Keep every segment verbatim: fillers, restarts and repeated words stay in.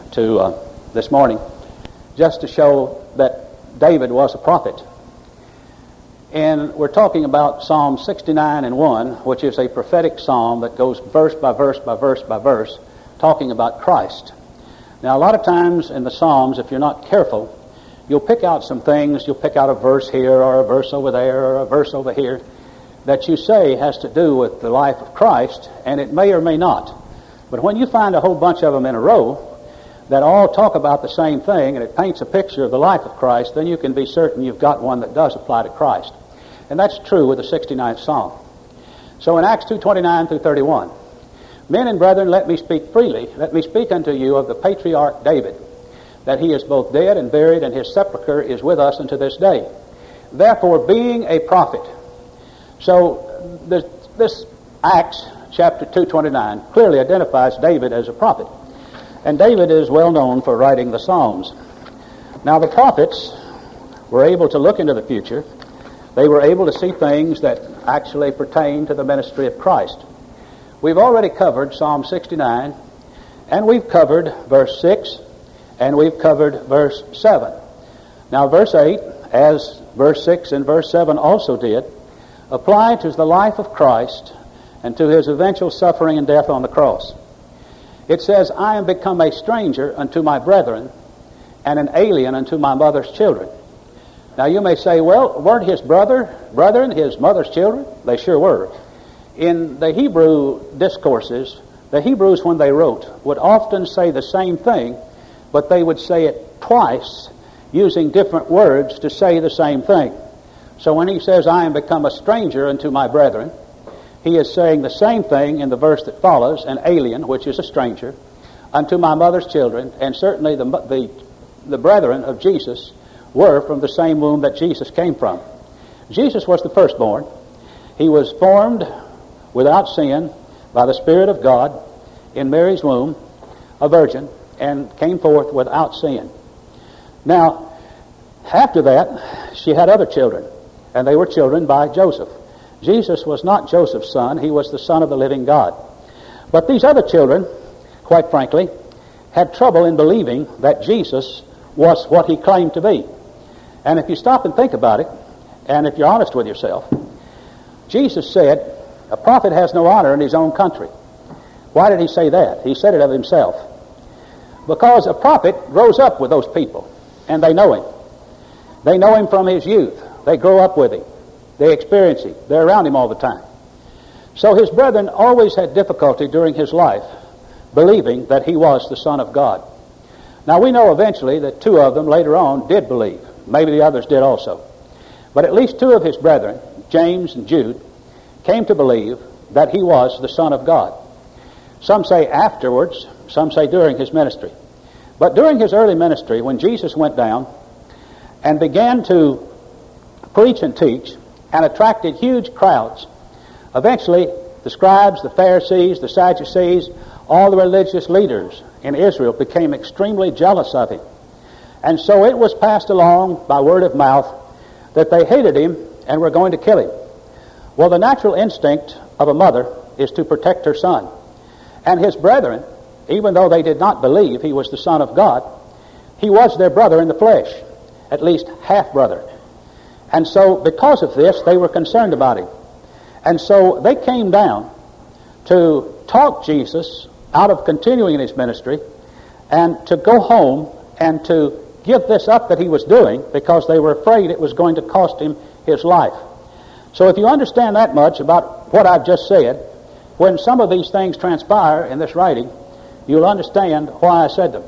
to uh, this morning, just to show that David was a prophet. And we're talking about Psalm sixty-nine and one, which is a prophetic psalm that goes verse by verse by verse by verse, talking about Christ. Now, a lot of times in the Psalms, if you're not careful, you'll pick out some things. You'll pick out a verse here or a verse over there or a verse over here that you say has to do with the life of Christ, and it may or may not. But when you find a whole bunch of them in a row that all talk about the same thing, and it paints a picture of the life of Christ, then you can be certain you've got one that does apply to Christ. And that's true with the sixty-ninth Psalm. So in Acts two twenty-nine through thirty-one, men and brethren, let me speak freely. Let me speak unto you of the patriarch David, that he is both dead and buried, and his sepulchre is with us unto this day. Therefore, being a prophet. So this, this Acts chapter two twenty-nine clearly identifies David as a prophet. And David is well known for writing the Psalms. Now, the prophets were able to look into the future. They were able to see things that actually pertain to the ministry of Christ. We've already covered Psalm sixty-nine, and we've covered verse six, and we've covered verse seven. Now, verse eight, as verse six and verse seven also did, apply to the life of Christ and to his eventual suffering and death on the cross. It says, I am become a stranger unto my brethren, and an alien unto my mother's children. Now, you may say, well, weren't his brother, brethren his mother's children? They sure were. In the Hebrew discourses, the Hebrews, when they wrote, would often say the same thing, but they would say it twice, using different words to say the same thing. So when he says, I am become a stranger unto my brethren, he is saying the same thing in the verse that follows, an alien, which is a stranger, unto my mother's children, and certainly the, the, the brethren of Jesus were from the same womb that Jesus came from. Jesus was the firstborn. He was formed without sin by the Spirit of God in Mary's womb, a virgin, and came forth without sin. Now, after that, she had other children, and they were children by Joseph. Jesus was not Joseph's son. He was the Son of the living God. But these other children, quite frankly, had trouble in believing that Jesus was what he claimed to be. And if you stop and think about it, and if you're honest with yourself, Jesus said, a prophet has no honor in his own country. Why did he say that? He said it of himself. Because a prophet grows up with those people, and they know him. They know him from his youth. They grow up with him. They experience him. They're around him all the time. So his brethren always had difficulty during his life believing that he was the Son of God. Now, we know eventually that two of them later on did believe. Maybe the others did also. But at least two of his brethren, James and Jude, came to believe that he was the Son of God. Some say afterwards, some say during his ministry. But during his early ministry, when Jesus went down and began to preach and teach and attracted huge crowds, eventually the scribes, the Pharisees, the Sadducees, all the religious leaders in Israel became extremely jealous of him. And so it was passed along by word of mouth that they hated him and were going to kill him. Well, the natural instinct of a mother is to protect her son. And his brethren, even though they did not believe he was the Son of God, he was their brother in the flesh, at least half-brother. And so because of this, they were concerned about him. And so they came down to talk Jesus out of continuing in his ministry and to go home and to give this up that he was doing because they were afraid it was going to cost him his life. So if you understand that much about what I've just said, when some of these things transpire in this writing, you'll understand why I said them.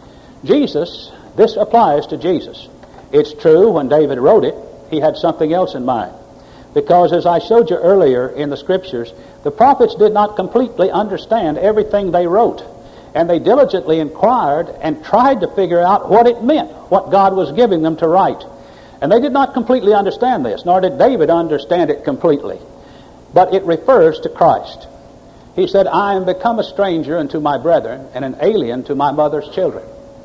Jesus, this applies to Jesus. It's true when David wrote it, he had something else in mind. Because as I showed you earlier in the Scriptures, the prophets did not completely understand everything they wrote. And they diligently inquired and tried to figure out what it meant, what God was giving them to write. And they did not completely understand this, nor did David understand it completely. But it refers to Christ. He said, I am become a stranger unto my brethren, and an alien to my mother's children.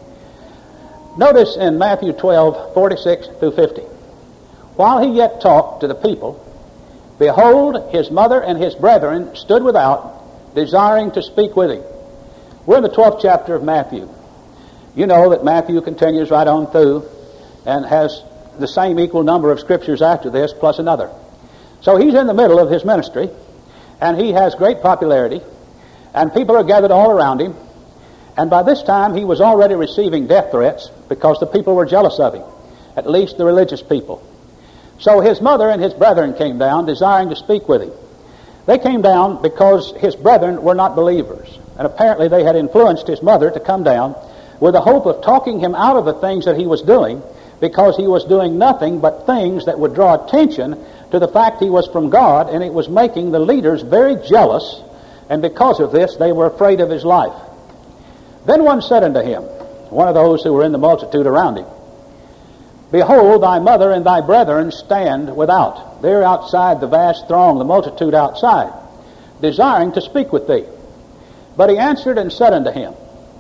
Notice in Matthew twelve, forty-six through fifty. While he yet talked to the people, behold, his mother and his brethren stood without, desiring to speak with him. We're in the twelfth chapter of Matthew. You know that Matthew continues right on through and has the same equal number of scriptures after this plus another. So he's in the middle of his ministry, and he has great popularity, and people are gathered all around him. And by this time he was already receiving death threats because the people were jealous of him, at least the religious people. So his mother and his brethren came down desiring to speak with him. They came down because his brethren were not believers, and apparently they had influenced his mother to come down with the hope of talking him out of the things that he was doing, because he was doing nothing but things that would draw attention to the fact he was from God, and it was making the leaders very jealous, and because of this they were afraid of his life. Then one said unto him, one of those who were in the multitude around him, Behold, thy mother and thy brethren stand without. They're outside the vast throng, the multitude outside, desiring to speak with thee. But he answered and said unto him,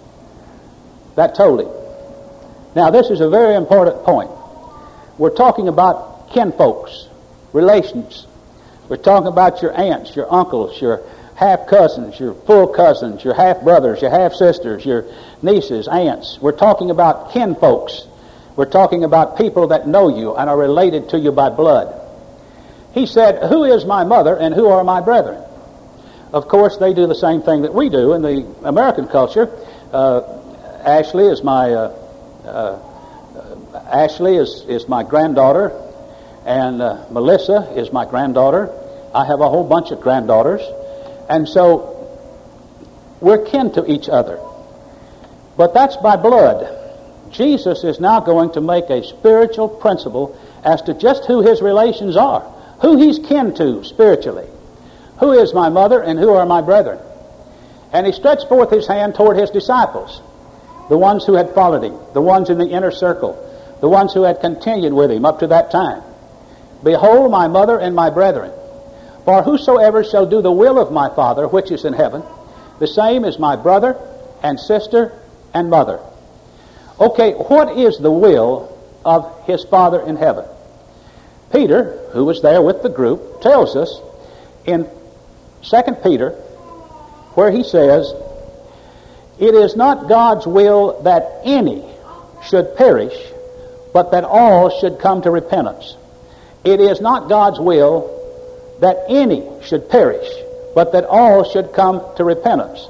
that told him. Now this is a very important point. We're talking about kinfolks, relations. We're talking about your aunts, your uncles, your half-cousins, your full cousins, your half-brothers, your half-sisters, your nieces, aunts. We're talking about kinfolks. We're talking about people that know you and are related to you by blood. He said, Who is my mother and who are my brethren? Of course, they do the same thing that we do in the American culture. Uh, Ashley is my uh, uh, Ashley is, is my granddaughter, and uh, Melissa is my granddaughter. I have a whole bunch of granddaughters, and so we're kin to each other. But that's by blood. Jesus is now going to make a spiritual principle as to just who his relations are, who he's kin to spiritually. Who is my mother and who are my brethren? And he stretched forth his hand toward his disciples, the ones who had followed him, the ones in the inner circle, the ones who had continued with him up to that time. Behold, my mother and my brethren. For whosoever shall do the will of my Father which is in heaven, the same is my brother and sister and mother. Okay, what is the will of his Father in heaven? Peter, who was there with the group, tells us in Second Peter, where he says, It is not God's will that any should perish, but that all should come to repentance. It is not God's will that any should perish, but that all should come to repentance.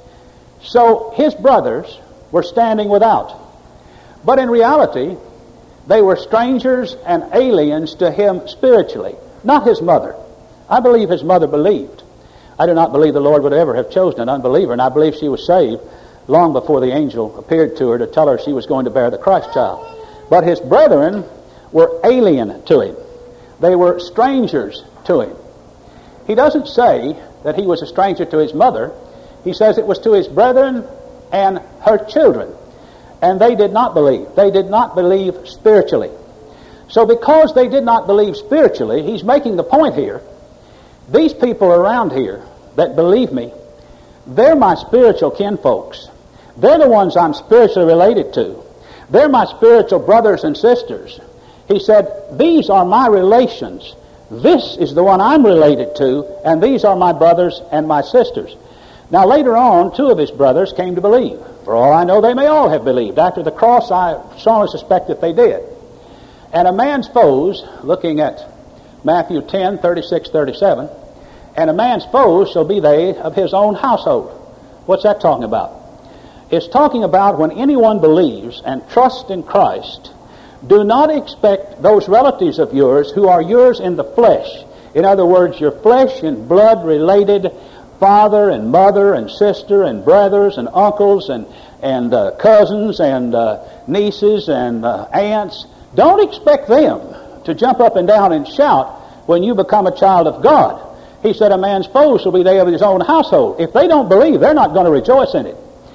So his brothers were standing without. But in reality, they were strangers and aliens to him spiritually, not his mother. I believe his mother believed. I do not believe the Lord would ever have chosen an unbeliever, and I believe she was saved long before the angel appeared to her to tell her she was going to bear the Christ child. But his brethren were alien to him. They were strangers to him. He doesn't say that he was a stranger to his mother. He says it was to his brethren and her children. And they did not believe. They did not believe spiritually. So because they did not believe spiritually, he's making the point here, these people around here that believe me, they're my spiritual kinfolks. They're the ones I'm spiritually related to. They're my spiritual brothers and sisters. He said, these are my relations. This is the one I'm related to, and these are my brothers and my sisters. Now later on, two of his brothers came to believe. For all I know, they may all have believed. After the cross, I strongly suspect that they did. And a man's foes, looking at Matthew ten, thirty-six, thirty-seven, and a man's foes shall be they of his own household. What's that talking about? It's talking about when anyone believes and trusts in Christ, do not expect those relatives of yours who are yours in the flesh. In other words, your flesh and blood related father and mother and sister and brothers and uncles and, and uh, cousins and uh, nieces and uh, aunts. Don't expect them to jump up and down and shout when you become a child of God. He said a man's foes shall be they of his own household. If they don't believe, they're not going to rejoice in it.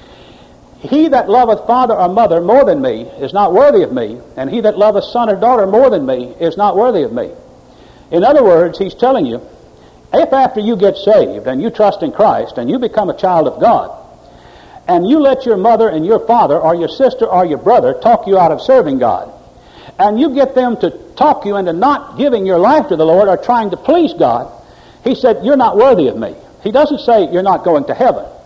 He that loveth father or mother more than me is not worthy of me, and he that loveth son or daughter more than me is not worthy of me. In other words, he's telling you, if after you get saved and you trust in Christ and you become a child of God, and you let your mother and your father or your sister or your brother talk you out of serving God, and you get them to talk you into not giving your life to the Lord or trying to please God, he said, you're not worthy of me. He doesn't say you're not going to heaven.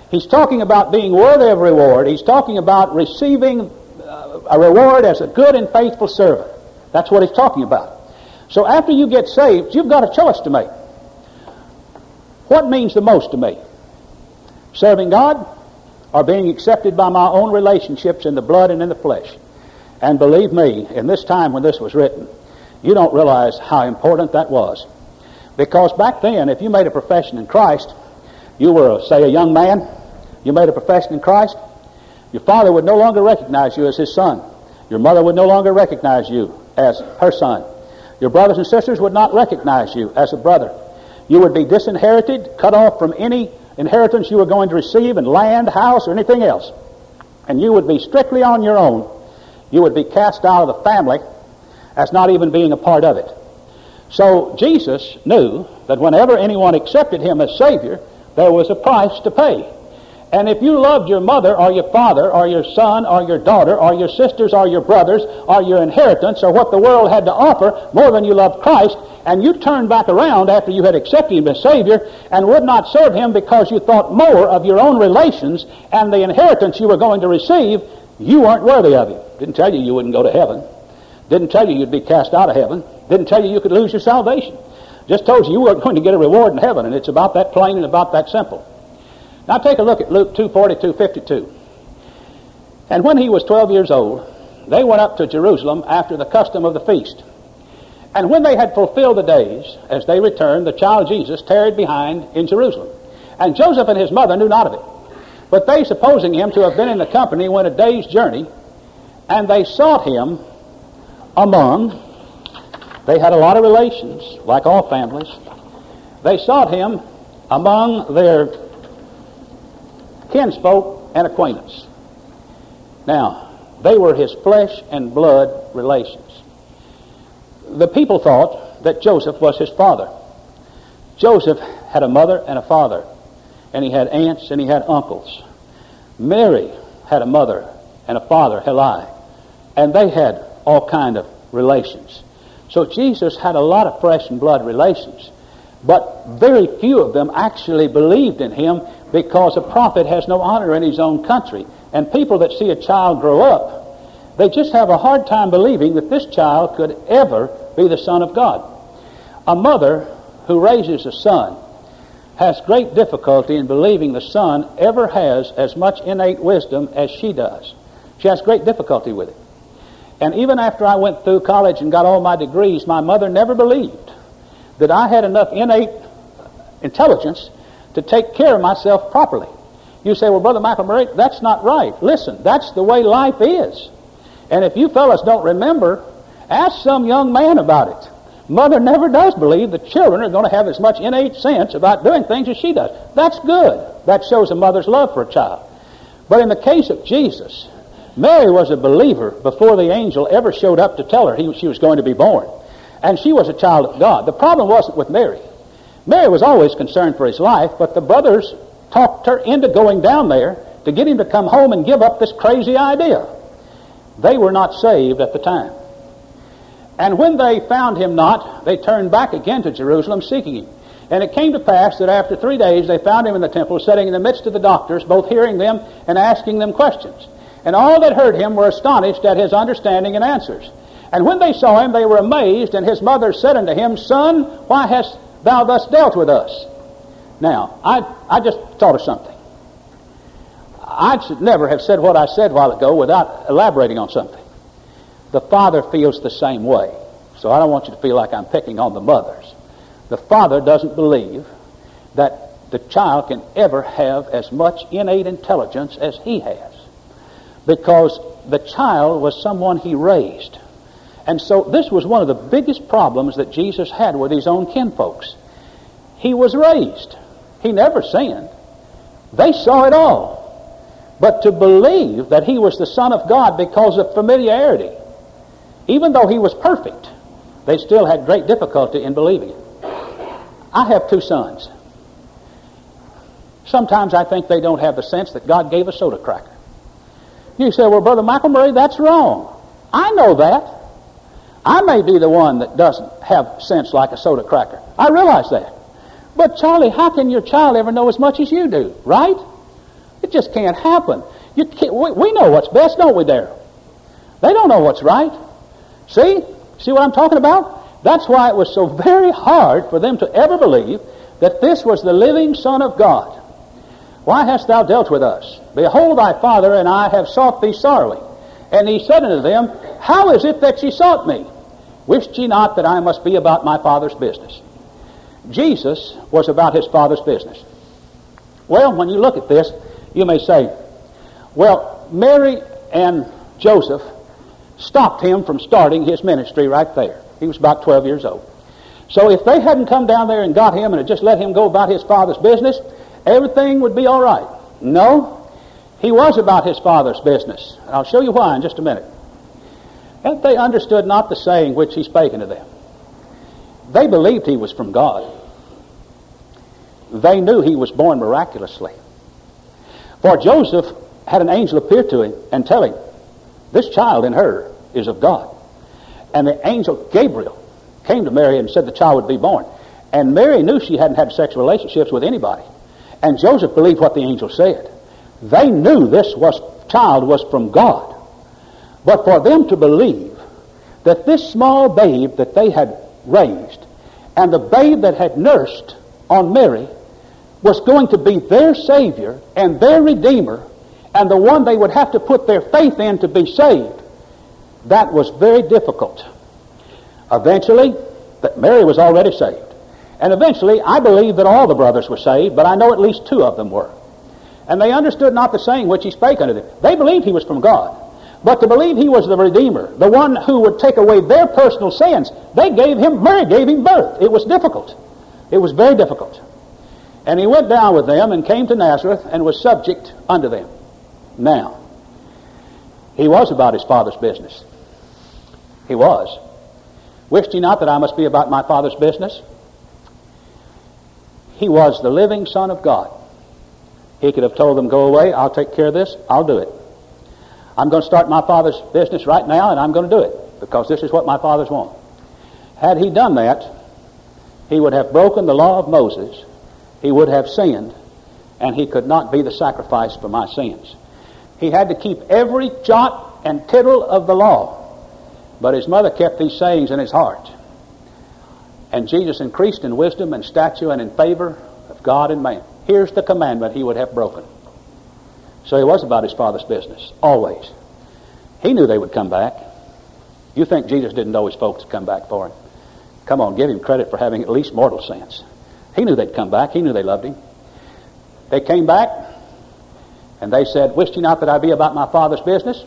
He's talking about being worthy of reward. He's talking about receiving uh, a reward as a good and faithful servant. That's what he's talking about. So after you get saved, you've got a choice to make. What means the most to me? Serving God or being accepted by my own relationships in the blood and in the flesh? And believe me, in this time when this was written, you don't realize how important that was. Because back then, if you made a profession in Christ, you were, say, a young man, you made a profession in Christ, your father would no longer recognize you as his son. Your mother would no longer recognize you as her son. Your brothers and sisters would not recognize you as a brother. You would be disinherited, cut off from any inheritance you were going to receive in land, house, or anything else. And you would be strictly on your own. You would be cast out of the family as not even being a part of it. So Jesus knew that whenever anyone accepted him as Savior, there was a price to pay. And if you loved your mother or your father or your son or your daughter or your sisters or your brothers or your inheritance or what the world had to offer more than you loved Christ, and you turned back around after you had accepted him as Savior and would not serve him because you thought more of your own relations and the inheritance you were going to receive, you weren't worthy of him. Didn't tell you you wouldn't go to heaven. Didn't tell you you'd be cast out of heaven. Didn't tell you you could lose your salvation. Just told you you weren't going to get a reward in heaven, and it's about that plain and about that simple. Now take a look at Luke two forty-two fifty-two. And when he was twelve years old, they went up to Jerusalem after the custom of the feast. And when they had fulfilled the days, as they returned, the child Jesus tarried behind in Jerusalem. And Joseph and his mother knew not of it. But they, supposing him to have been in the company, went a day's journey, and they sought him among, they had a lot of relations, like all families. They sought him among their kinsfolk and acquaintance. Now, they were his flesh and blood relations. The people thought that Joseph was his father. Joseph had a mother and a father, and he had aunts and he had uncles. Mary had a mother and a father, Heli, and they had all kind of relations. So Jesus had a lot of flesh and blood relations, but very few of them actually believed in him, because a prophet has no honor in his own country. And people that see a child grow up, they just have a hard time believing that this child could ever be the Son of God. A mother who raises a son has great difficulty in believing the son ever has as much innate wisdom as she does. She has great difficulty with it. And even after I went through college and got all my degrees, my mother never believed that I had enough innate intelligence to take care of myself properly. You say, well, Brother Michael Murray, that's not right. Listen, that's the way life is. And if you fellas don't remember, ask some young man about it. Mother never does believe the children are going to have as much innate sense about doing things as she does. That's good. That shows a mother's love for a child. But in the case of Jesus, Mary was a believer before the angel ever showed up to tell her he, she was going to be born. And she was a child of God. The problem wasn't with Mary. Mary was always concerned for his life, but the brothers talked her into going down there to get him to come home and give up this crazy idea. They were not saved at the time. And when they found him not, they turned back again to Jerusalem seeking him. And it came to pass that after three days they found him in the temple, sitting in the midst of the doctors, both hearing them and asking them questions. And all that heard him were astonished at his understanding and answers. And when they saw him, they were amazed, and his mother said unto him, Son, why hast thou thus dealt with us? Now, I, I just thought of something. I should never have said what I said a while ago without elaborating on something. The father feels the same way. So I don't want you to feel like I'm picking on the mothers. The father doesn't believe that the child can ever have as much innate intelligence as he has, because the child was someone he raised. And so this was one of the biggest problems that Jesus had with his own kinfolks. He was raised. He never sinned. They saw it all. But to believe that he was the Son of God because of familiarity, even though he was perfect, they still had great difficulty in believing it. I have two sons. Sometimes I think they don't have the sense that God gave a soda cracker. You say, well, Brother Michael Murray, that's wrong. I know that. I may be the one that doesn't have sense like a soda cracker. I realize that. But Charlie, how can your child ever know as much as you do, right? It just can't happen. You can't, we, we know what's best, don't we, Darrell? They don't know what's right. See? See what I'm talking about? That's why it was so very hard for them to ever believe that this was the living Son of God. Why hast thou dealt with us? Behold, thy father and I have sought thee sorrowing. And he said unto them, How is it that ye sought me? Wist ye not that I must be about my Father's business? Jesus was about his Father's business. Well, when you look at this, you may say, well, Mary and Joseph stopped him from starting his ministry right there. He was about twelve years old. So if they hadn't come down there and got him and had just let him go about his Father's business, everything would be all right. No, he was about his Father's business. And I'll show you why in just a minute. And they understood not the saying which he spake unto them. They believed he was from God. They knew he was born miraculously. For Joseph had an angel appear to him and tell him, This child in her is of God. And the angel Gabriel came to Mary and said the child would be born. And Mary knew she hadn't had sexual relationships with anybody. And Joseph believed what the angel said. They knew this was child was from God. But for them to believe that this small babe that they had raised and the babe that had nursed on Mary was going to be their Savior and their Redeemer and the one they would have to put their faith in to be saved, that was very difficult. Eventually, that Mary was already saved. And eventually, I believe that all the brothers were saved, but I know at least two of them were. And they understood not the saying which he spake unto them. They believed he was from God. But to believe he was the Redeemer, the one who would take away their personal sins, they gave him, Mary gave him birth. It was difficult. It was very difficult. And he went down with them and came to Nazareth and was subject unto them. Now, he was about his Father's business. He was. Wist ye not that I must be about my Father's business? He was the living Son of God. He could have told them, Go away, I'll take care of this, I'll do it. I'm going to start my Father's business right now, and I'm going to do it, because this is what my fathers want. Had he done that, he would have broken the law of Moses, he would have sinned, and he could not be the sacrifice for my sins. He had to keep every jot and tittle of the law, but his mother kept these sayings in his heart. And Jesus increased in wisdom and stature and in favor of God and man. Here's the commandment he would have broken. So he was about his Father's business, always. He knew they would come back. You think Jesus didn't know his folks would come back for him? Come on, give him credit for having at least mortal sense. He knew they'd come back. He knew they loved him. They came back, and they said, Wist ye not that I be about my Father's business?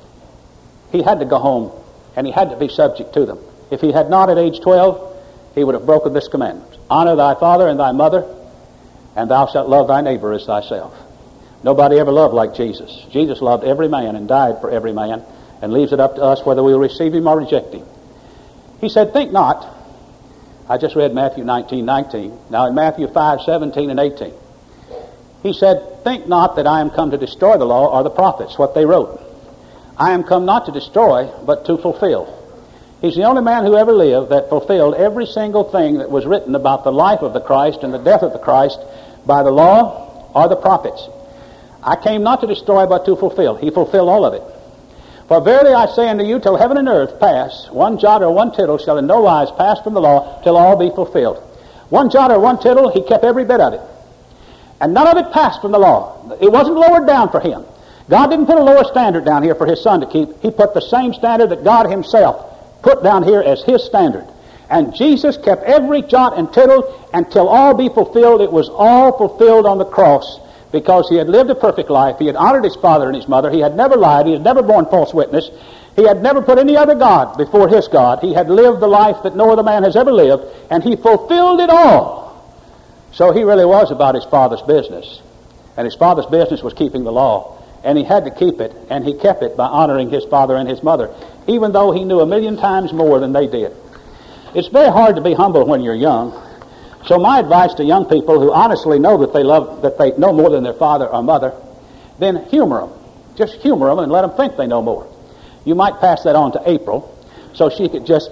He had to go home, and he had to be subject to them. If he had not at age twelve, he would have broken this commandment. Honor thy father and thy mother, and thou shalt love thy neighbor as thyself. Nobody ever loved like Jesus. Jesus loved every man and died for every man and leaves it up to us whether we will receive him or reject him. He said, Think not. I just read Matthew nineteen nineteen. Now in Matthew five seventeen and eighteen. He said, Think not that I am come to destroy the law or the prophets, what they wrote. I am come not to destroy, but to fulfill. He's the only man who ever lived that fulfilled every single thing that was written about the life of the Christ and the death of the Christ by the law or the prophets. I came not to destroy, but to fulfill. He fulfilled all of it. For verily I say unto you, till heaven and earth pass, one jot or one tittle shall in no wise pass from the law, till all be fulfilled. One jot or one tittle, he kept every bit of it. And none of it passed from the law. It wasn't lowered down for him. God didn't put a lower standard down here for his son to keep. He put the same standard that God himself put down here as his standard. And Jesus kept every jot and tittle until all be fulfilled. It was all fulfilled on the cross, because he had lived a perfect life. He had honored his father and his mother. He had never lied. He had never borne false witness. He had never put any other God before his God. He had lived the life that no other man has ever lived, and he fulfilled it all. So he really was about his Father's business. And his Father's business was keeping the law. And he had to keep it, and he kept it by honoring his father and his mother, even though he knew a million times more than they did. It's very hard to be humble when you're young. So my advice to young people who honestly know that they love, that they know more than their father or mother, then humor them. Just humor them and let them think they know more. You might pass that on to April, so she could just to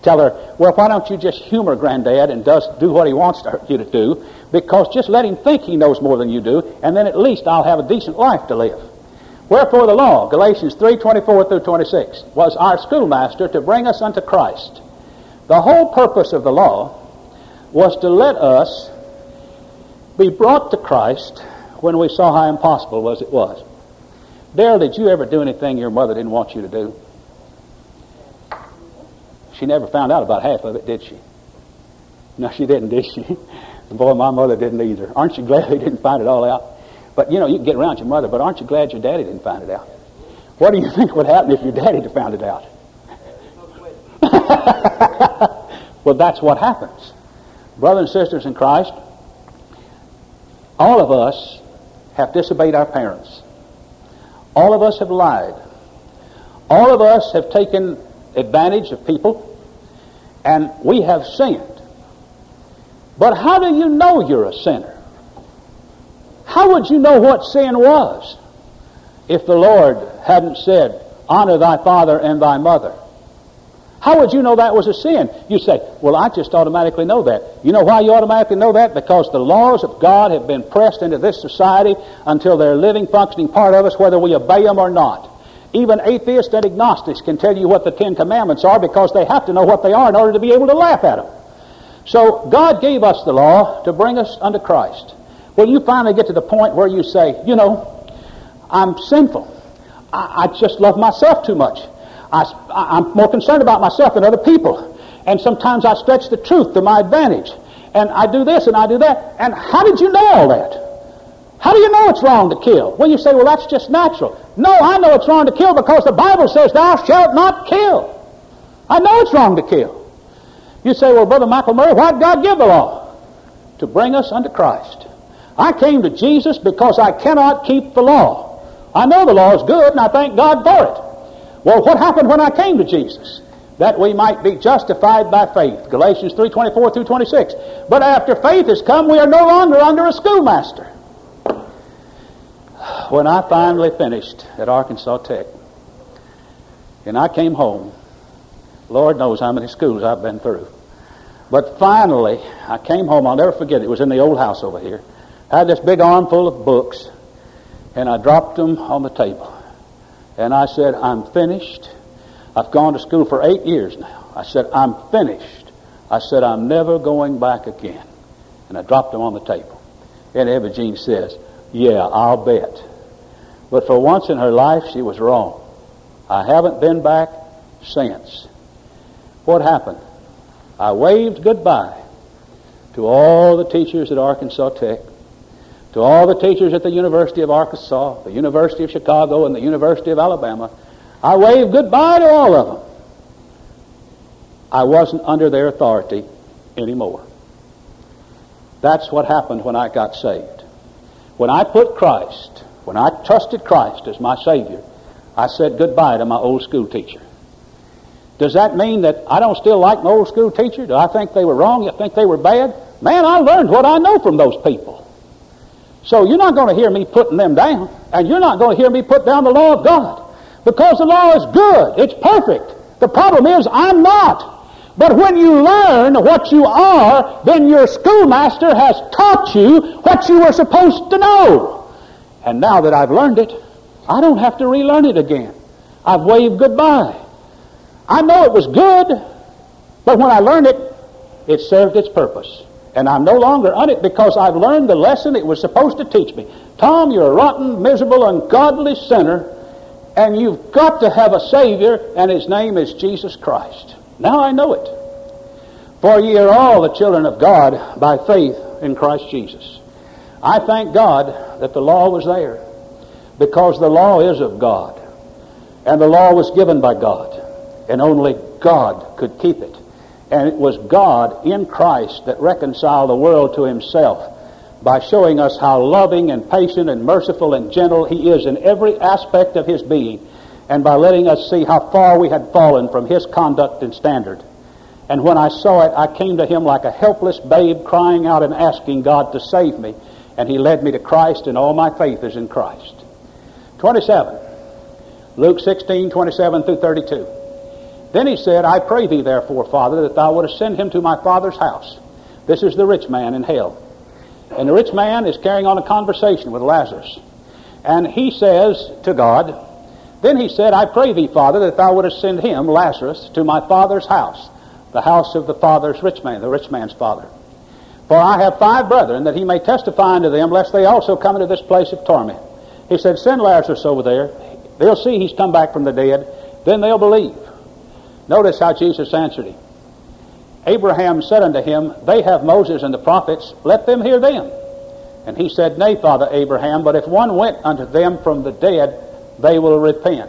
tell her, well, why don't you just humor Granddad and does, do what he wants to, you to do, because just let him think he knows more than you do, and then at least I'll have a decent life to live. Wherefore the law, Galatians three, twenty-four through twenty-six, was our schoolmaster to bring us unto Christ. The whole purpose of the law was to let us be brought to Christ when we saw how impossible was it was. Darrell, did you ever do anything your mother didn't want you to do? She never found out about half of it, did she? No, she didn't, did she? Boy, my mother didn't either. Aren't you glad they didn't find it all out? But, you know, you can get around your mother, but aren't you glad your daddy didn't find it out? What do you think would happen if your daddy had found it out? Well, that's what happens. Brothers and sisters in Christ, all of us have disobeyed our parents. All of us have lied. All of us have taken advantage of people, and we have sinned. But how do you know you're a sinner? How would you know what sin was if the Lord hadn't said, honor thy father and thy mother? How would you know that was a sin? You say, well, I just automatically know that. You know why you automatically know that? Because the laws of God have been pressed into this society until they're a living, functioning part of us, whether we obey them or not. Even atheists and agnostics can tell you what the Ten Commandments are because they have to know what they are in order to be able to laugh at them. So God gave us the law to bring us unto Christ. Well, you finally get to the point where you say, you know, I'm sinful. I, I just love myself too much. I, I'm more concerned about myself than other people. And sometimes I stretch the truth to my advantage. And I do this and I do that. And how did you know all that? How do you know it's wrong to kill? Well, you say, well, that's just natural. No, I know it's wrong to kill because the Bible says, thou shalt not kill. I know it's wrong to kill. You say, well, Brother Michael Murray, why did God give the law? To bring us unto Christ. I came to Jesus because I cannot keep the law. I know the law is good, and I thank God for it. Well, what happened when I came to Jesus? That we might be justified by faith. Galatians three, twenty-four through twenty-six. But after faith has come, we are no longer under a schoolmaster. When I finally finished at Arkansas Tech, and I came home, Lord knows how many schools I've been through. But finally, I came home. I'll never forget it. It was in the old house over here. I had this big armful of books, and I dropped them on the table. And I said, I'm finished. I've gone to school for eight years now. I said, I'm finished. I said, I'm never going back again. And I dropped them on the table. And Eva Jean says, yeah, I'll bet. But for once in her life, she was wrong. I haven't been back since. What happened? I waved goodbye to all the teachers at Arkansas Tech, to all the teachers at the University of Arkansas, the University of Chicago, and the University of Alabama. I waved goodbye to all of them. I wasn't under their authority anymore. That's what happened when I got saved. When I put Christ, when I trusted Christ as my Savior, I said goodbye to my old school teacher. Does that mean that I don't still like my old school teacher? Do I think they were wrong? You think they were bad? Man, I learned what I know from those people. So you're not going to hear me putting them down, and you're not going to hear me put down the law of God, because the law is good. It's perfect. The problem is I'm not. But when you learn what you are, then your schoolmaster has taught you what you were supposed to know. And now that I've learned it, I don't have to relearn it again. I've waved goodbye. I know it was good, but when I learned it, it served its purpose. And I'm no longer on it because I've learned the lesson it was supposed to teach me. Tom, you're a rotten, miserable, ungodly sinner, and you've got to have a Savior, and His name is Jesus Christ. Now I know it. For ye are all the children of God by faith in Christ Jesus. I thank God that the law was there, because the law is of God, and the law was given by God, and only God could keep it. And it was God in Christ that reconciled the world to Himself by showing us how loving and patient and merciful and gentle He is in every aspect of His being, and by letting us see how far we had fallen from His conduct and standard. And when I saw it, I came to Him like a helpless babe, crying out and asking God to save me. And He led me to Christ, and all my faith is in Christ. twenty-seven. Luke sixteen, twenty-seven through thirty-two. Then he said, I pray thee therefore, Father, that thou wouldest send him to my father's house. This is the rich man in hell. And the rich man is carrying on a conversation with Lazarus. And he says to God, then he said, I pray thee, Father, that thou wouldest send him, Lazarus, to my father's house, the house of the father's rich man, the rich man's father. For I have five brethren, that he may testify unto them, lest they also come into this place of torment. He said, send Lazarus over there. They'll see he's come back from the dead. Then they'll believe. Notice how Jesus answered him. Abraham said unto him, they have Moses and the prophets, let them hear them. And he said, nay, Father Abraham, but if one went unto them from the dead, they will repent.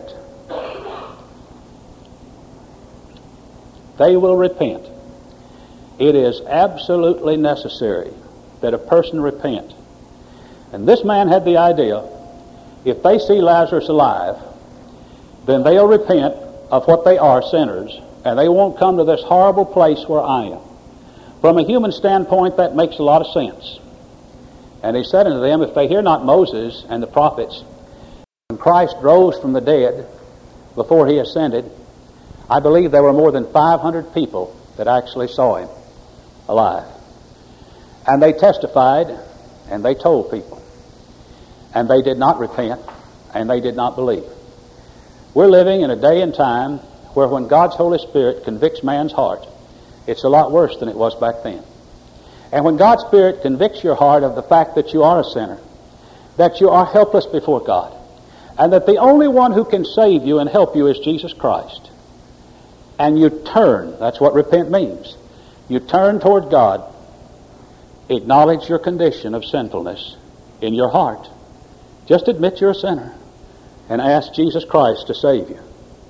They will repent. It is absolutely necessary that a person repent. And this man had the idea, if they see Lazarus alive, then they'll repent of what they are, sinners, and they won't come to this horrible place where I am. From a human standpoint, that makes a lot of sense. And he said unto them, if they hear not Moses and the prophets, when Christ rose from the dead before he ascended, I believe there were more than five hundred people that actually saw him alive. And they testified, and they told people. And they did not repent, and they did not believe. We're living in a day and time where when God's Holy Spirit convicts man's heart, it's a lot worse than it was back then. And when God's Spirit convicts your heart of the fact that you are a sinner, that you are helpless before God, and that the only one who can save you and help you is Jesus Christ, and you turn, that's what repent means, you turn toward God, acknowledge your condition of sinfulness in your heart, just admit you're a sinner, and ask Jesus Christ to save you.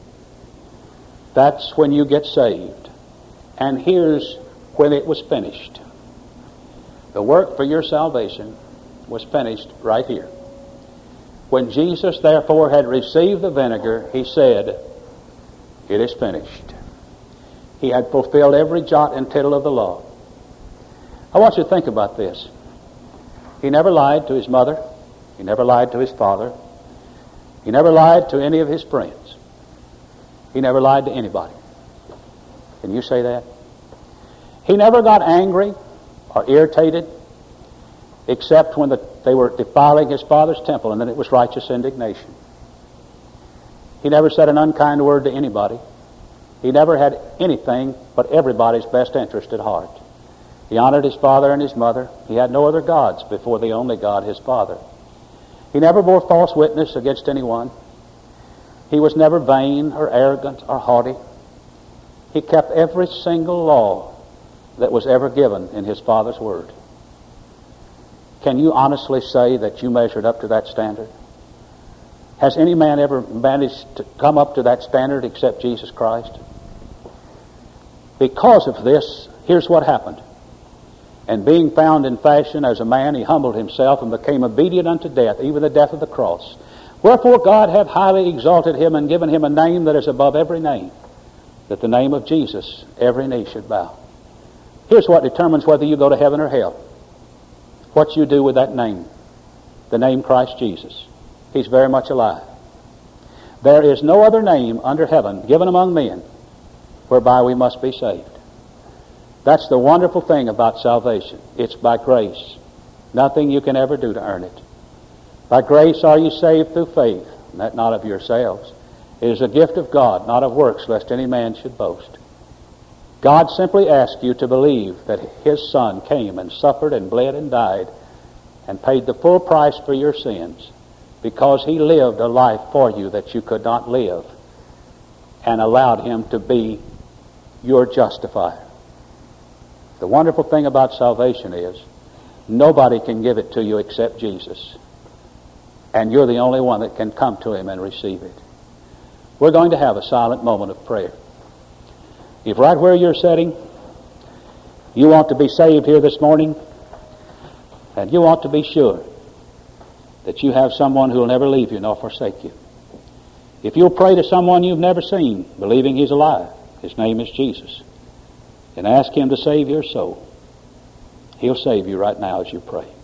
That's when you get saved. And here's when it was finished. The work for your salvation was finished right here. When Jesus, therefore, had received the vinegar, he said, it is finished. He had fulfilled every jot and tittle of the law. I want you to think about this. He never lied to his mother. He never lied to his father. He never lied to any of his friends. He never lied to anybody. Can you say that? He never got angry or irritated except when the, they were defiling his father's temple, and then it was righteous indignation. He never said an unkind word to anybody. He never had anything but everybody's best interest at heart. He honored his father and his mother. He had no other gods before the only God, his Father. He never bore false witness against anyone. He was never vain or arrogant or haughty. He kept every single law that was ever given in his Father's Word. Can you honestly say that you measured up to that standard? Has any man ever managed to come up to that standard except Jesus Christ? Because of this, here's what happened. And being found in fashion as a man, he humbled himself and became obedient unto death, even the death of the cross. Wherefore God hath highly exalted him and given him a name that is above every name, that the name of Jesus every knee should bow. Here's what determines whether you go to heaven or hell. What you do with that name, the name Christ Jesus. He's very much alive. There is no other name under heaven given among men whereby we must be saved. That's the wonderful thing about salvation. It's by grace. Nothing you can ever do to earn it. By grace are you saved through faith, and that not of yourselves. It is a gift of God, not of works, lest any man should boast. God simply asks you to believe that his Son came and suffered and bled and died and paid the full price for your sins because he lived a life for you that you could not live and allowed him to be your justifier. The wonderful thing about salvation is nobody can give it to you except Jesus. And you're the only one that can come to him and receive it. We're going to have a silent moment of prayer. If right where you're sitting, you want to be saved here this morning, and you want to be sure that you have someone who will never leave you nor forsake you. If you'll pray to someone you've never seen, believing he's alive, his name is Jesus, and ask him to save your soul, he'll save you right now as you pray.